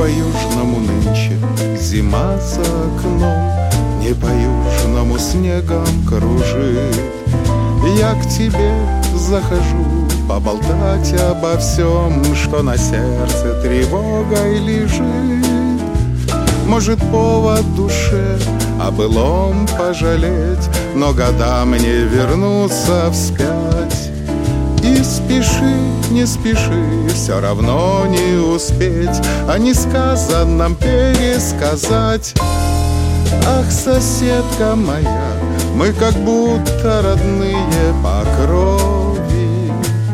по-южному нынче зима за окном, не по-южному снегом кружит. Я к тебе захожу поболтать обо всем, что на сердце тревогой лежит. Может, повод душе о былом пожалеть, но года мне вернуться вспять. И спеши, не спеши, все равно не успеть о несказанном пересказать. Ах, соседка моя, мы как будто родные по крови.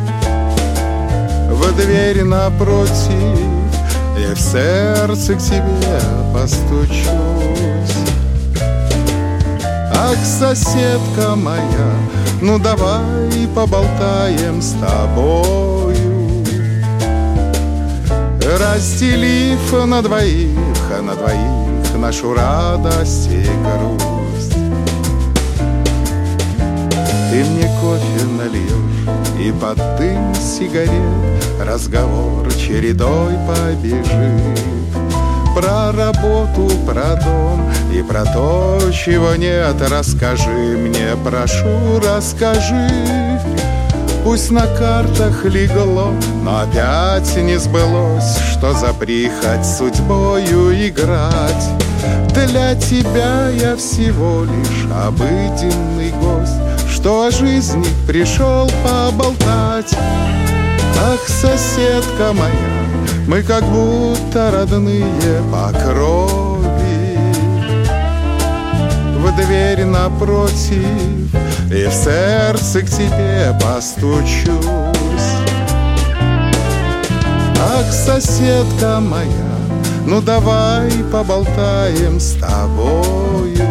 В дверь напротив я в сердце к тебе постучусь. Ах, соседка моя, ну давай поболтаем с тобою, разделив на двоих нашу радость и грусть. Ты мне кофе нальешь, и под дым сигарет разговор чередой побежит. Про работу, про дом и про то, чего нет. Расскажи мне, прошу, расскажи. Пусть на картах легло, но опять не сбылось, что за прихоть судьбою играть. Для тебя я всего лишь обыденный гость, что о жизни пришел поболтать. Ах, соседка моя, мы как будто родные по крови. В дверь напротив и в сердце к тебе постучусь. Ах, соседка моя, ну давай поболтаем с тобою,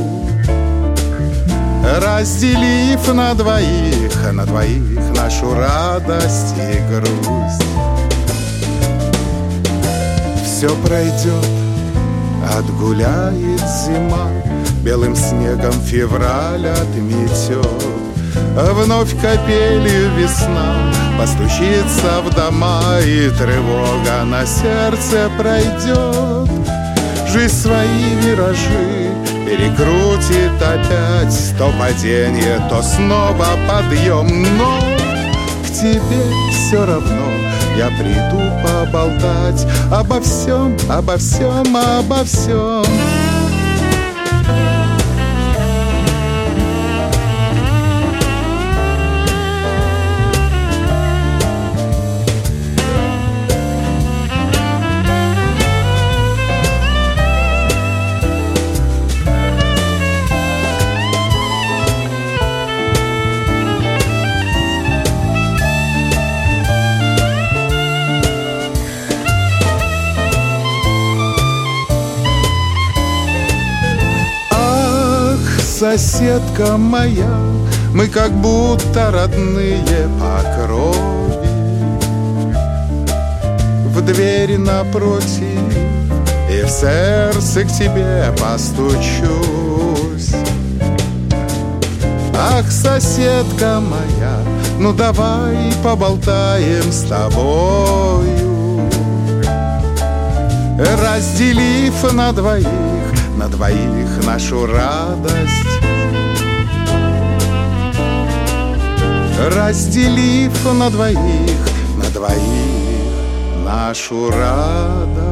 разделив на двоих нашу радость и грусть. Все пройдет, отгуляет зима, белым снегом февраль отметет. Вновь капелью весна постучится в дома, и тревога на сердце пройдет. Жизнь свои виражи перекрутит опять, то падение, то снова подъем. Но к тебе все равно я приду поболтать обо всем, обо всем, обо всем. Соседка моя, мы как будто родные по крови. В двери напротив и в сердце к тебе постучусь. Ах, соседка моя, ну давай поболтаем с тобою, разделив на двоих нашу радость, разделив на двоих нашу радость.